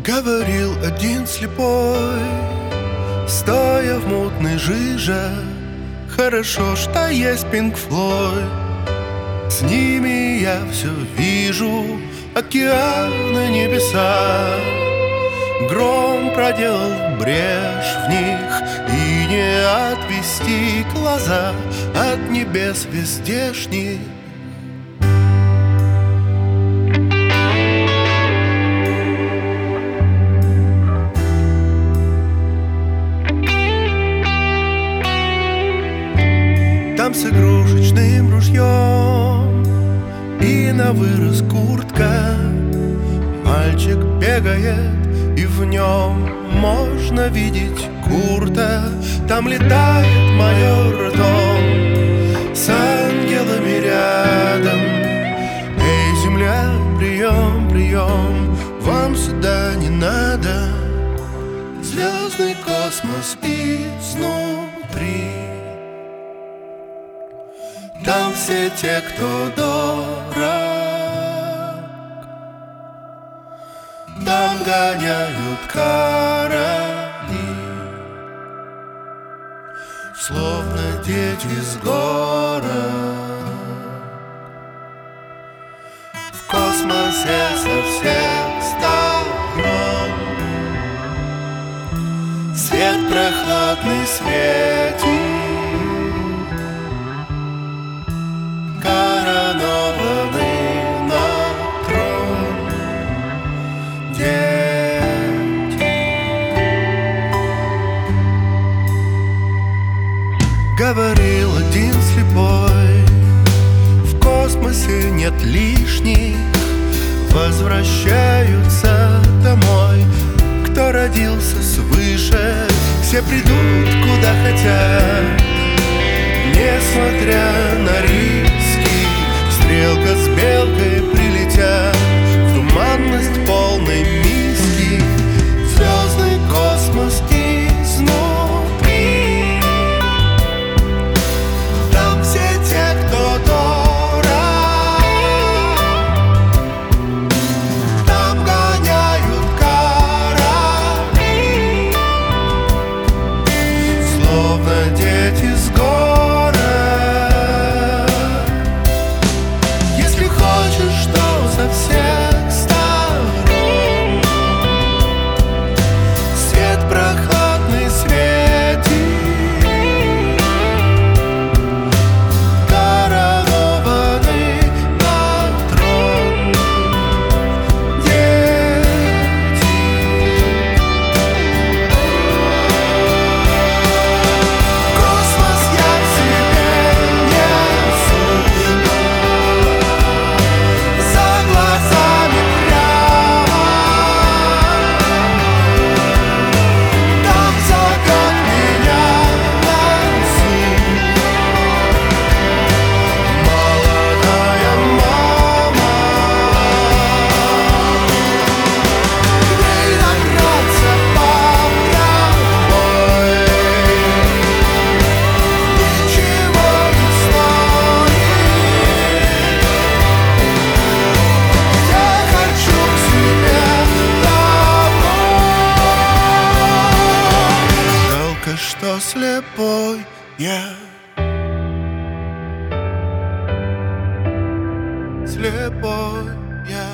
Говорил один слепой, стоя в мутной жиже: хорошо, что есть Пинк Флойд. С ними я все вижу, океаны, небеса. Гром проделал брешь в них, и не отвести глаза от небес вездешних. Там с игрушечным ружьем и на вырос куртка. Мальчик бегает, и в нем можно видеть Курта. Там летает майор Том с ангелами рядом. Эй, земля, прием, прием, вам сюда не надо. Звездный космос изнутри. Там все те, кто дорог, там гоняют корабли, словно дети с горок. В космосе со всех сторон свет прохладный светит. Говорил один слепой: в космосе нет лишних, возвращаются домой. Кто родился свыше, все придут куда хотят. Несмотря на риски, стрелка с белкой прилетят в туманность полной миски. Звездный космос изнутри. Там все те, кто дорог, там гоняют корабли, словно дети с горок. Если хочешь, что со всех сторон свет прохладный светит. Коронованный на трон дети. Космос я в себе несу, за глазами прямо. Там закат меня носит. Молодая мама, к ней добраться по прямой ничего не стоит. Я хочу к себе домой. Жалко, что слепой я. Слепой я.